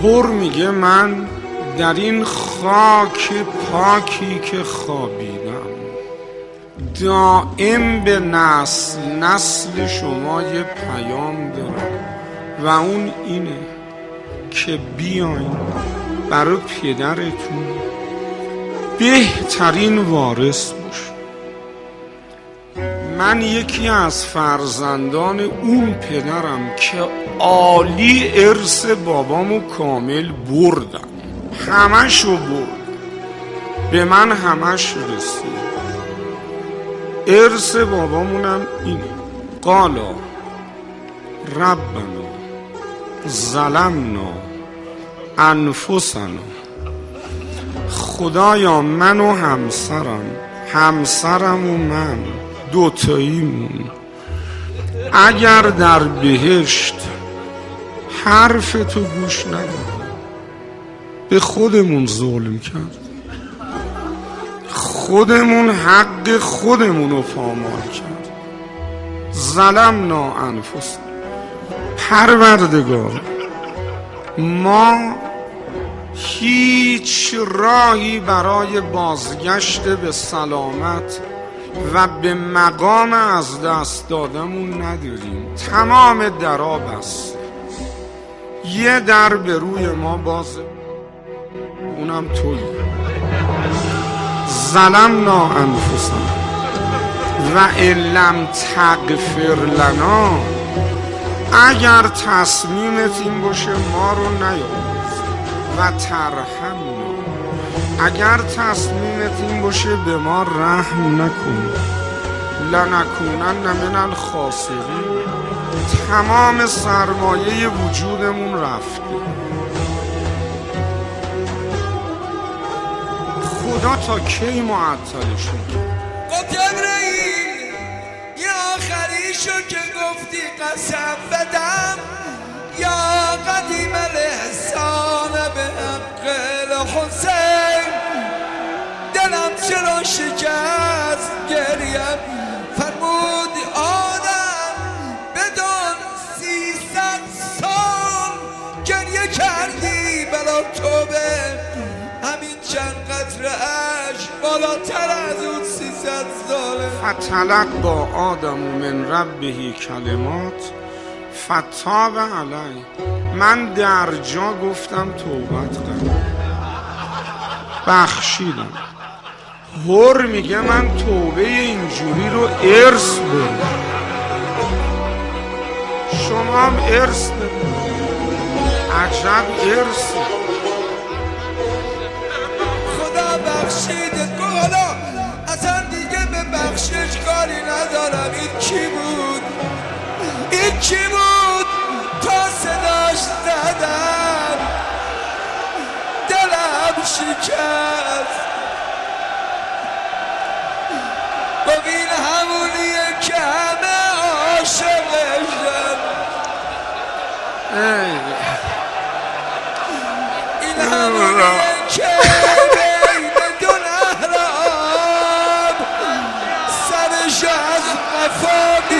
هر میگه من در این خاک پاکی که خوابیدم دائم به نسل شما یه پیام دارم و اون اینه که بیاین برای پدرتون بهترین وارث باش. من یکی از فرزندان اون پدرم که عالی ارث بابامو کامل بردم، همشو برد، به من همش رسید. ارث بابامونم اینه: قالا ربنا ظلمنا انفسنا، خدایا من و همسرم و من دوتاییمون اگر در بهشت حرف تو گوش ندادیم به خودمون ظلم کرد، خودمون حق خودمون رو پامال کرد. ظلمنا انفسنا، پروردگار ما هیچ راهی برای بازگشت به سلامت و به مقام از دست دادمون نداریم. تمام درا بسته، یه در به روی ما بازه، اونم تویی. ظلمنا انفسنا و ان لم تغفر لنا، اگر تصمیمت این باشه ما رو نیاموز و ترحمنا، اگر تصمیمت این باشه به ما رحم نکن، لنکونن من الخاسرین، تمام سرمایه وجودمون رفته. خدا تا کی معطلشون کرد؟ جبرئیل یه آخریشو که گفتی قسم بدم، یا قدیم الاحسان به حق الحسین، دلم چرا شکست گریم، فرمود آدم بدون 300 سال گریه کردی بلا توبه، همین چند قطره عشق بالاتر از اون 300 ساله. فتلقی آدم من ربه کلمات فتاب علی، من در جا گفتم توبت کنم، بخشیدم. هر میگه من توبه اینجوری رو ارث بردم، شما هم ارث بدید. عجب ارث. خدا بخشیده حالا اصلا دیگه به بخشش کاری ندارم. این کی بود؟ این کی بود؟ تا صداش زدم دلم شکست. ببین همونیه که همه عاشقشن، این همونیه که بین دو نهر آب سرش از قفا